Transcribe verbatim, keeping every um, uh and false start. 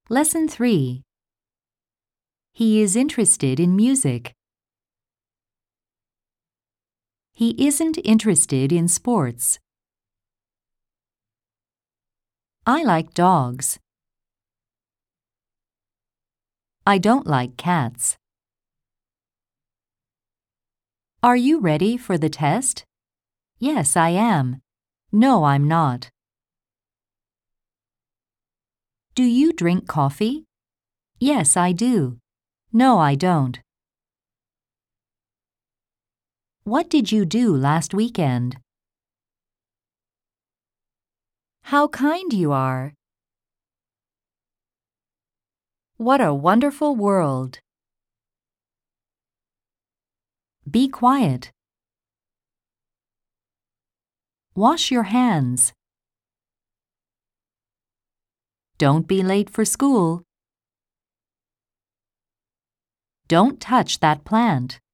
Lesson three. He is interested in music. He isn't interested in sports. I like dogs. I don't like cats. Are you ready for the test? Yes, I am. No, I'm not. Do you drink coffee? Yes, I do. No, I don't. What did you do last weekend? How kind you are. What a wonderful world. Be quiet. Wash your hands. Don't be late for school. Don't touch that plant.